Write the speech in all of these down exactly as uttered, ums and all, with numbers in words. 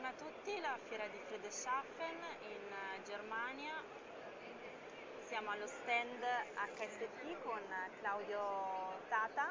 Buongiorno a tutti, la fiera di Friedrichshafen in Germania. Siamo allo stand H S T con Claudio Tata,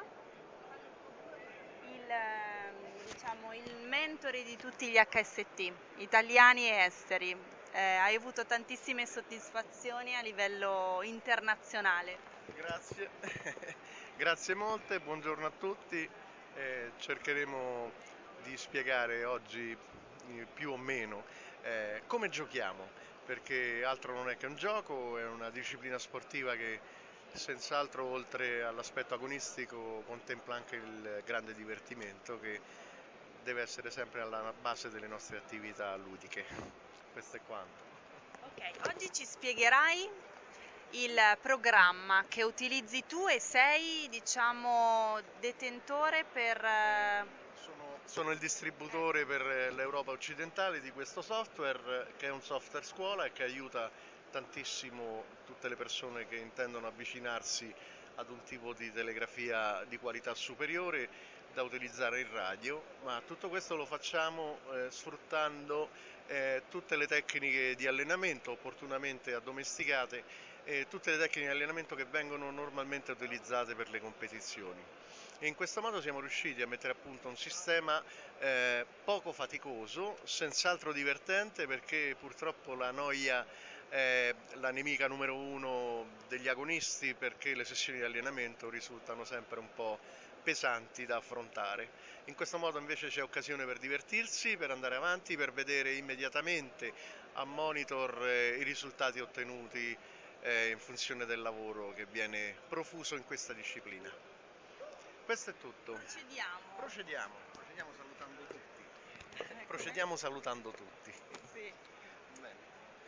il, diciamo, il mentore di tutti gli H S T, italiani e esteri. Eh, hai avuto tantissime soddisfazioni a livello internazionale. Grazie, grazie molte, buongiorno a tutti. Eh, cercheremo di spiegare oggi eh, più o meno eh, come giochiamo, perché altro non è che un gioco, è una disciplina sportiva che senz'altro oltre all'aspetto agonistico contempla anche il grande divertimento che deve essere sempre alla base delle nostre attività ludiche. Questo è quanto. Ok, oggi ci spiegherai il programma che utilizzi tu e sei, diciamo, detentore per... eh, Sono, sono il distributore per l'Europa occidentale di questo software, che è un software scuola e che aiuta tantissimo tutte le persone che intendono avvicinarsi ad un tipo di telegrafia di qualità superiore da utilizzare in radio, ma tutto questo lo facciamo eh, sfruttando eh, tutte le tecniche di allenamento opportunamente addomesticate e tutte le tecniche di allenamento che vengono normalmente utilizzate per le competizioni. E in questo modo siamo riusciti a mettere a punto un sistema eh, poco faticoso, senz'altro divertente, perché purtroppo la noia è la nemica numero uno degli agonisti, perché le sessioni di allenamento risultano sempre un po' pesanti da affrontare. In questo modo invece c'è occasione per divertirsi, per andare avanti, per vedere immediatamente a monitor eh, i risultati ottenuti eh, in funzione del lavoro che viene profuso in questa disciplina. Questo è tutto. Procediamo. Procediamo, procediamo salutando tutti. Come? Procediamo salutando tutti. Sì. Bene.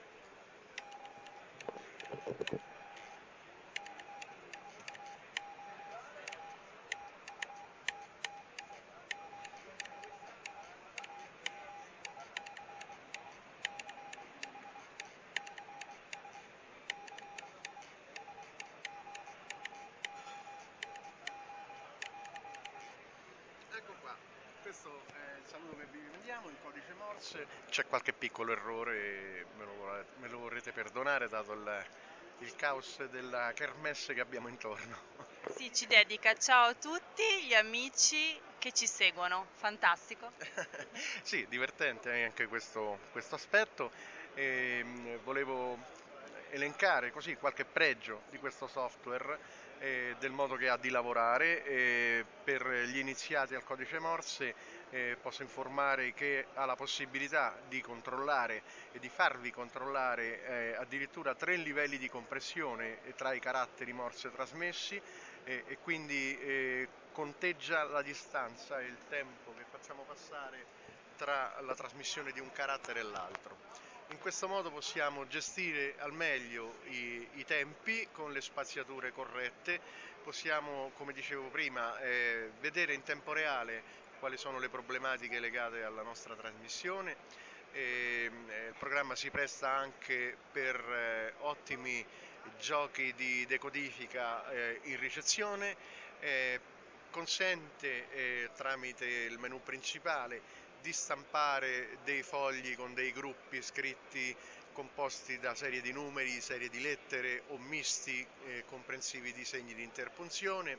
Ecco qua, questo è il saluto che vi mandiamo, il codice Morse. C'è qualche piccolo errore, me lo, me lo vorrete perdonare dato il, il caos della kermesse che abbiamo intorno. Sì, ci dedica. Ciao a tutti gli amici che ci seguono. Fantastico. Sì, divertente anche questo, questo aspetto. E, mh, volevo elencare così qualche pregio di questo software, eh, del modo che ha di lavorare. E per gli iniziati al codice Morse eh, posso informare che ha la possibilità di controllare e di farvi controllare eh, addirittura tre livelli di compressione tra i caratteri Morse trasmessi, e, e quindi eh, conteggia la distanza e il tempo che facciamo passare tra la trasmissione di un carattere e l'altro. In questo modo possiamo gestire al meglio i, i tempi con le spaziature corrette, possiamo, come dicevo prima, eh, vedere in tempo reale quali sono le problematiche legate alla nostra trasmissione. E, eh, il programma si presta anche per eh, ottimi giochi di decodifica eh, in ricezione, eh, consente eh, tramite il menu principale di stampare dei fogli con dei gruppi scritti composti da serie di numeri, serie di lettere o misti eh, comprensivi di segni di interpunzione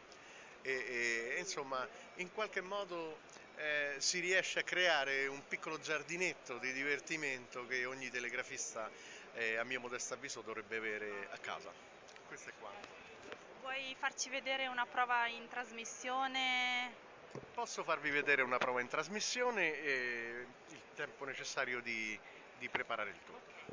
e, e insomma in qualche modo eh, si riesce a creare un piccolo giardinetto di divertimento che ogni telegrafista eh, a mio modesto avviso dovrebbe avere a casa. Questo è quanto. Vuoi farci vedere una prova in trasmissione? Posso farvi vedere una prova in trasmissione e il tempo necessario di, di preparare il tutto.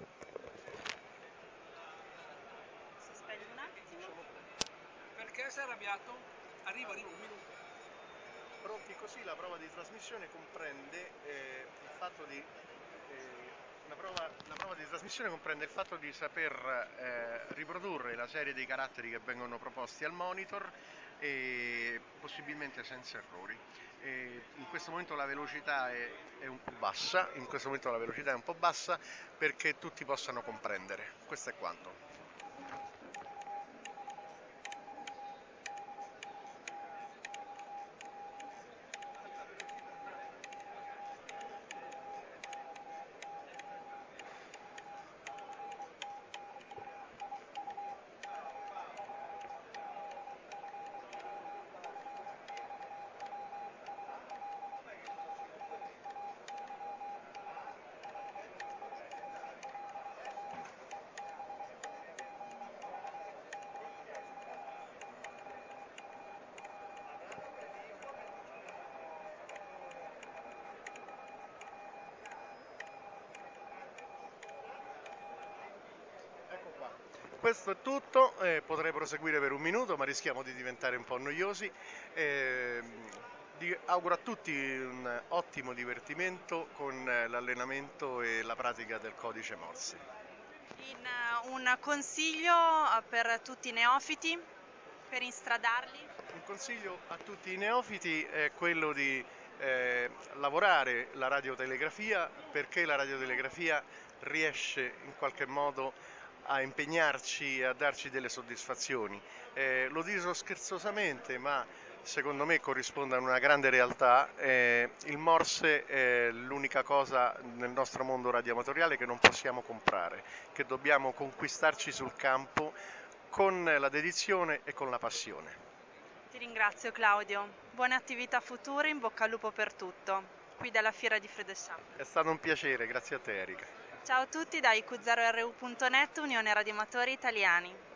Sospendi un attimo. Perché sei arrabbiato? Arrivo, arrivo, un minuto. Pronti così, la prova di trasmissione comprende eh, il fatto di eh, una prova, la prova di trasmissione comprende il fatto di saper eh, riprodurre la serie dei caratteri che vengono proposti al monitor e possibilmente senza errori. E in questo momento la velocità è, è un po' bassa, in questo momento la velocità è un po' bassa perché tutti possano comprendere. Questo è quanto. questo è tutto, eh, potrei proseguire per un minuto, ma rischiamo di diventare un po' noiosi. Eh, di, auguro a tutti un ottimo divertimento con l'allenamento e la pratica del codice Morse. In, uh, un consiglio uh, per tutti i neofiti, per instradarli? Un consiglio a tutti i neofiti è quello di eh, lavorare la radiotelegrafia, perché la radiotelegrafia riesce in qualche modo a impegnarci e a darci delle soddisfazioni. Eh, lo dico scherzosamente, ma secondo me corrisponde a una grande realtà. Eh, il Morse è l'unica cosa nel nostro mondo radioamatoriale che non possiamo comprare, che dobbiamo conquistarci sul campo con la dedizione e con la passione. Ti ringrazio Claudio, buone attività future, in bocca al lupo per tutto, qui dalla Fiera di Fredesciam. È stato un piacere, grazie a te Erika. Ciao a tutti da I Q zero R U punto net, Unione Radioamatori Italiani.